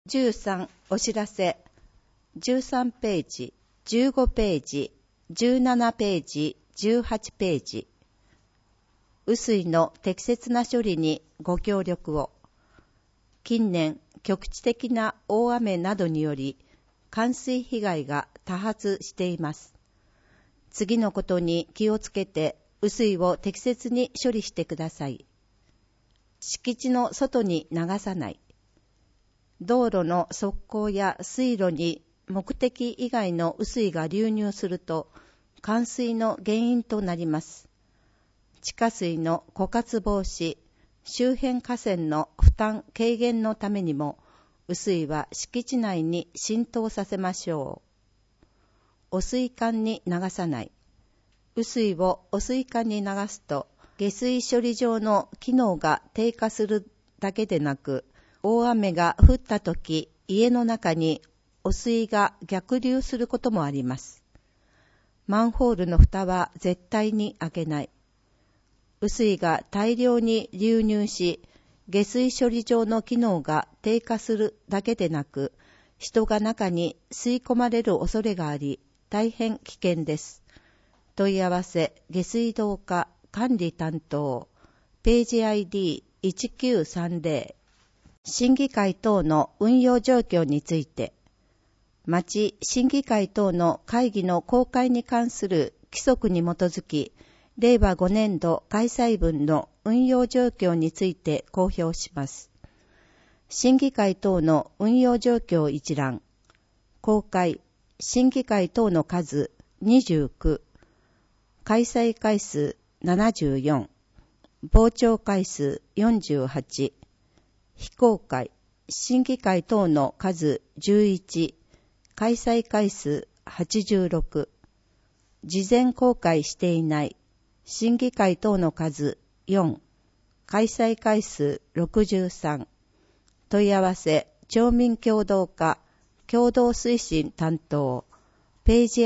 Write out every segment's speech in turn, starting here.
13お知らせ13ページ、15ページ、17ページ、18ページ。雨水の適切な処理にご協力を。近年、局地的な大雨などにより、冠水被害が多発しています。次のことに気をつけて、雨水を適切に処理してください。敷地の外に流さない。道路の側溝や水路に目的以外の雨水が流入すると、冠水の原因となります。地下水の枯渇防止、周辺河川の負担軽減のためにも、雨水は敷地内に浸透させましょう。汚水管に流さない。雨水を汚水管に流すと、下水処理場の機能が低下するだけでなく、大雨が降ったとき、家の中に汚水が逆流することもあります。マンホールの蓋は絶対に開けない。雨水が大量に流入し、下水処理場の機能が低下するだけでなく、人が中に吸い込まれる恐れがあり、大変危険です。問い合わせ、下水道課管理担当、ページ ID1930。審議会等の運用状況について、町審議会等の会議の公開に関する規則に基づき、令和5年度開催分の運用状況について公表します。審議会等の運用状況一覧、公開、審議会等の数29、開催回数74、傍聴回数48、非公開、審議会等の数11、開催回数86、事前公開していない、審議会等の数4、開催回数63、問い合わせ、町民協働課、共同推進担当、ページ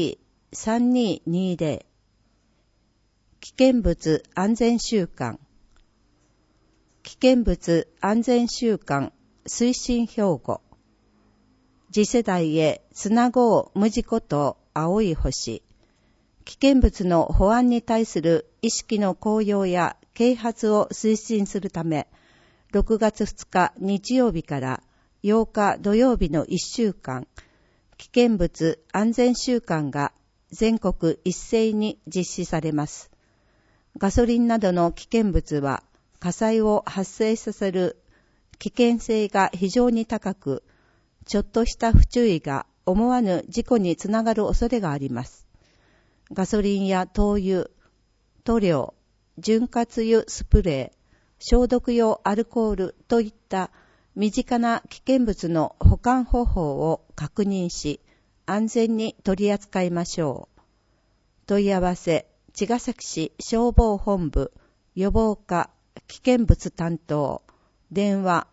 ID3220、危険物安全週間、危険物安全週間推進標語。次世代へつなごう無事故と青い星。危険物の保安に対する意識の高揚や啓発を推進するため、6月2日日曜日から8日土曜日の1週間、危険物安全週間が全国一斉に実施されます。ガソリンなどの危険物は、火災を発生させる危険性が非常に高く、ちょっとした不注意が思わぬ事故につながる恐れがあります。ガソリンや灯油、塗料、潤滑油スプレー、消毒用アルコールといった身近な危険物の保管方法を確認し、安全に取り扱いましょう。問い合わせ、茅ヶ崎市消防本部予防課危険物担当、電話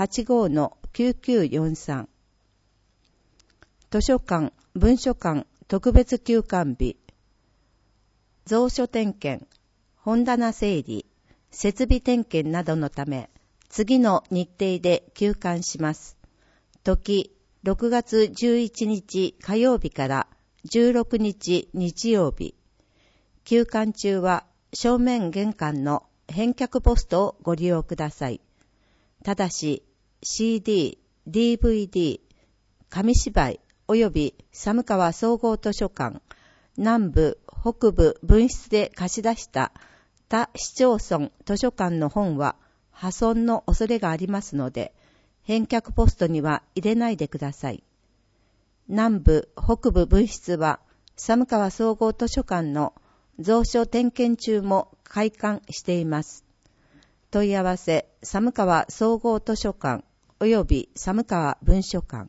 85-9943。図書館、文書館特別休館日。蔵書点検、本棚整理、設備点検などのため、次の日程で休館します。時、6月11日火曜日から16日日曜日。休館中は正面玄関の返却ポストをご利用ください。ただし CD、DVD、紙芝居及び寒川総合図書館、南部、北部分室で貸し出した他市町村図書館の本は破損の恐れがありますので、返却ポストには入れないでください。南部、北部分室は寒川総合図書館の蔵書点検中も開館しています。問い合わせ、寒川総合図書館及び寒川文書館。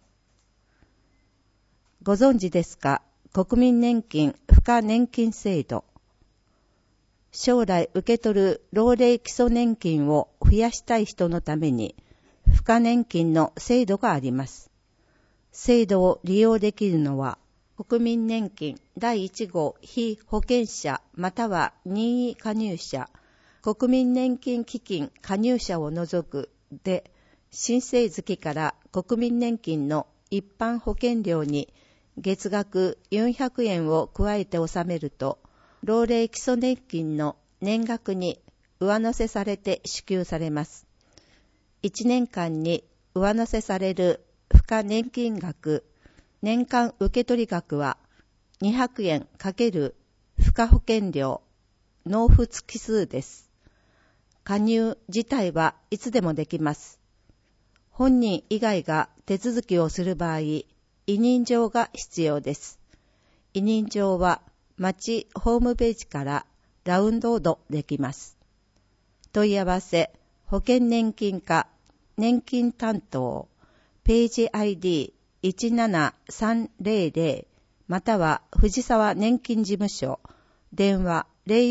ご存知ですか？国民年金付加年金制度。将来受け取る老齢基礎年金を増やしたい人のために、付加年金の制度があります。制度を利用できるのは、国民年金第1号被保険者または任意加入者、国民年金基金加入者を除くで新生月から国民年金の一般保険料に月額400円を加えて納めると、老齢基礎年金の年額に上乗せされて支給されます。1年間に上乗せされる付加年金額、年間受取額は200円×付加保険料、納付月数です。加入自体はいつでもできます。本人以外が手続きをする場合、委任状が必要です。委任状は町ホームページからダウンロードできます。問い合わせ、保険年金課、年金担当、ページ ID17300 または藤沢年金事務所、電話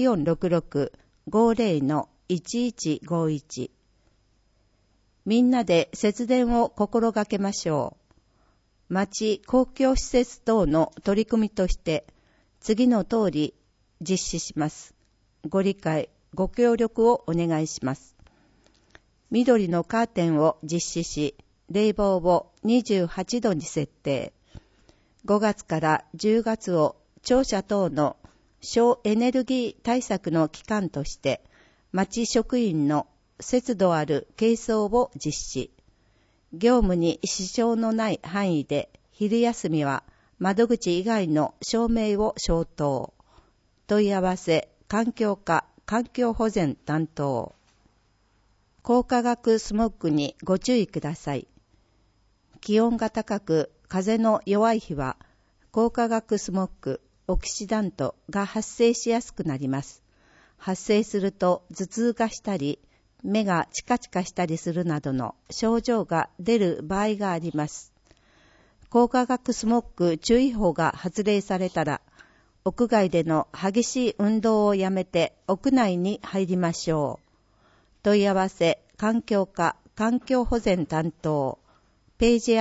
0466-50-1151。みんなで節電を心がけましょう。町公共施設等の取り組みとして次の通り実施します。ご理解、ご協力をお願いします。緑のカーテンを実施し、冷房を28度に設定。5月から10月を庁舎等の省エネルギー対策の期間として、町職員の節度ある軽装を実施。業務に支障のない範囲で、昼休みは窓口以外の照明を消灯。問い合わせ、環境課、環境保全担当。高化学スモッグにご注意ください。気温が高く、風の弱い日は、高化学スモッグ、オキシダントが発生しやすくなります。発生すると頭痛がしたり、目がチカチカしたりするなどの症状が出る場合があります。高化学スモッグ注意報が発令されたら、屋外での激しい運動をやめて屋内に入りましょう。問い合わせ、環境課、環境保全担当、ページ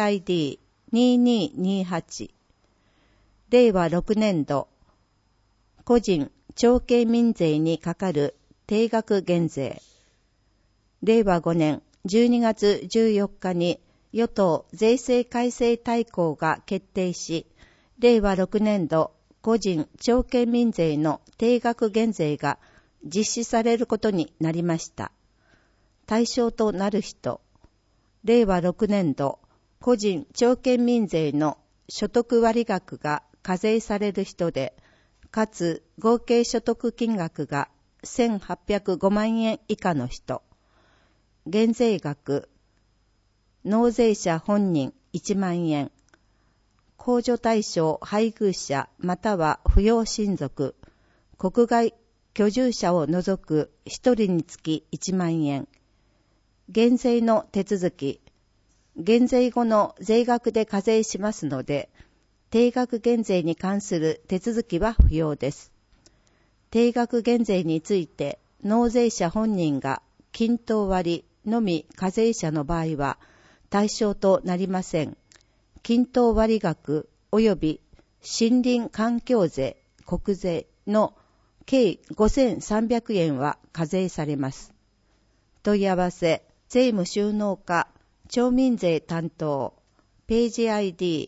ID2228。令和6年度、個人、長期民税にかかる定額減税。令和5年12月14日に与党税制改正大綱が決定し、令和6年度個人長期民税の定額減税が実施されることになりました。対象となる人、令和6年度個人長期民税の所得割額が課税される人で、かつ合計所得金額が1805万円以下の人、減税額、納税者本人1万円、控除対象配偶者または扶養親族、国外居住者を除く1人につき1万円、減税の手続き、減税後の税額で課税しますので、定額減税に関する手続きは不要です。定額減税について納税者本人が均等割のみ課税者の場合は対象となりません。均等割額及び森林環境税、国税の計5300円は課税されます。問い合わせ、税務収納課、町民税担当、ページ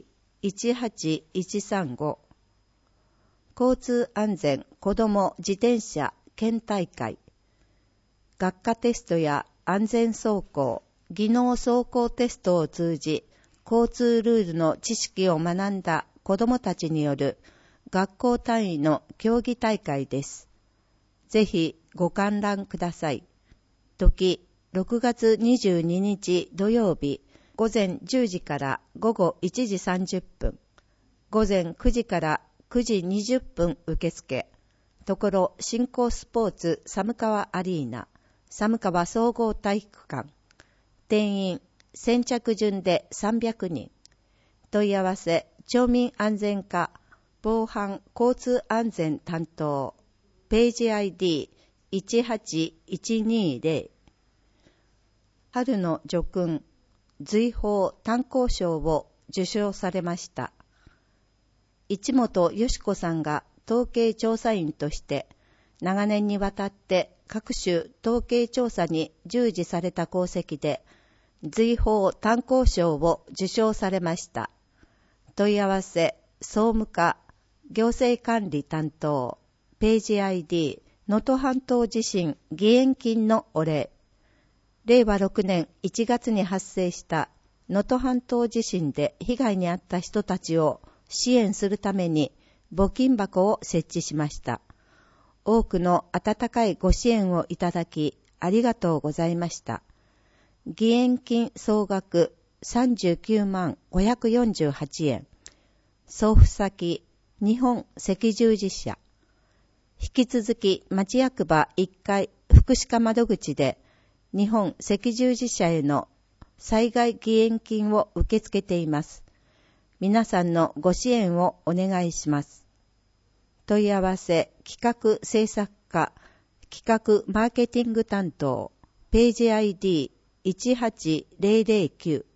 ID18135。交通安全子ども自転車県大会。学科テストや安全走行、技能走行テストを通じ、交通ルールの知識を学んだ子どもたちによる学校単位の競技大会です。ぜひご観覧ください。時、6月22日土曜日、午前10時から午後1時30分、午前9時から9時20分受付、ところ新興スポーツ寒川アリーナ、寒川総合体育館、定員先着順で300人、問い合わせ、町民安全課、防犯交通安全担当、ページ ID18120。春の叙勲、随宝炭鉱賞を受賞されました。市本よし子さんが統計調査員として長年にわたって各種統計調査に従事された功績で、 随宝炭鉱賞を受賞されました。問い合わせ、総務課、行政管理担当、ページ ID、能登半島地震義援金のお礼。令和6年1月に発生した能登半島地震で被害に遭った人たちを支援するために募金箱を設置しました。多くの温かいご支援をいただきありがとうございました。義援金総額39万548円。送付先、日本赤十字社。引き続き町役場1階福祉課窓口で日本赤十字社への災害義援金を受け付けています。皆さんのご支援をお願いします。問い合わせ企画制作課企画マーケティング担当ページ ID180090